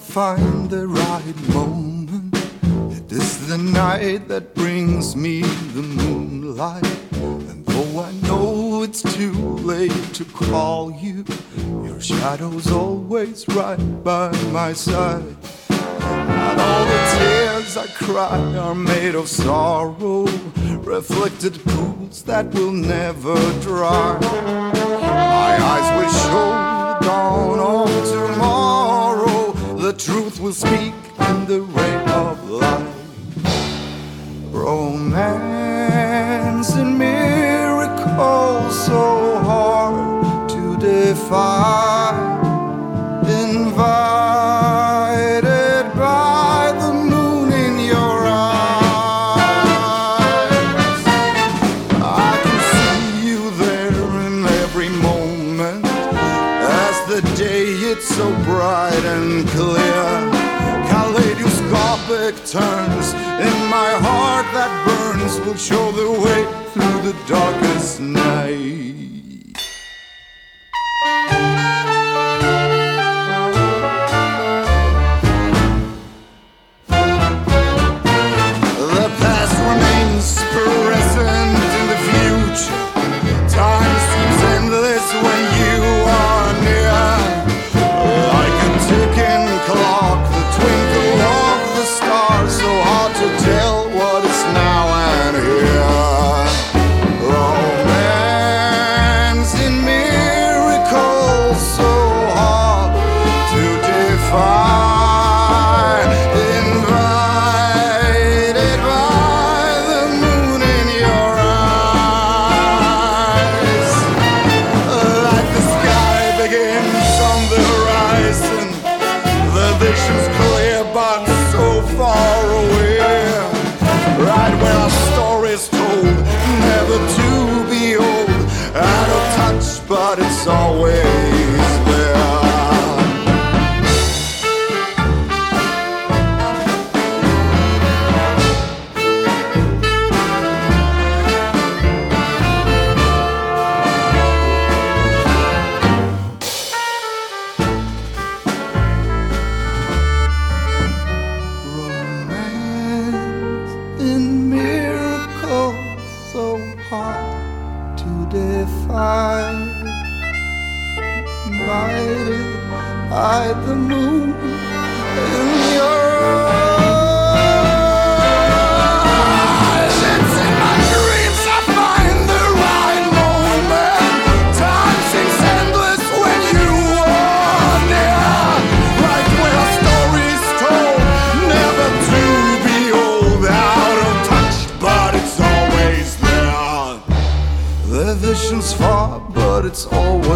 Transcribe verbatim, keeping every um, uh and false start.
find the right moment. It is the night that brings me the moonlight. And though I know it's too late to call you, your shadow's always right by my side. And all the tears I cry are made of sorrow, reflected pools that will never dry. My eyes will show the dawn of tomorrow. The truth will speak in the ray of light. Romance and miracles so hard to define. Invited by the moon in your eyes. I can see you there in every moment. As the day it's so bright and clear, kaleidoscopic turns in my heart that burns will show the way through the darkest night. The past remains present in the future. Time seems endless when you are near. Like a ticking clock, the twinkle of the stars, so hard to tell what is now and here. Romance in miracles so hard to define. Invited by the moon in your eyes. Like the sky begins on the horizon, the vision's clear but so far away. Right where our story's told, never to be old. Out of touch, but it's always there. Romance in miracles so hard to define. Invited by the moon in your eyes. It's in my dreams I find the right moment. Time seems endless when you are near. Right where a story's told, never to be old. Out of touch, but it's always there. The vision's far, but it's always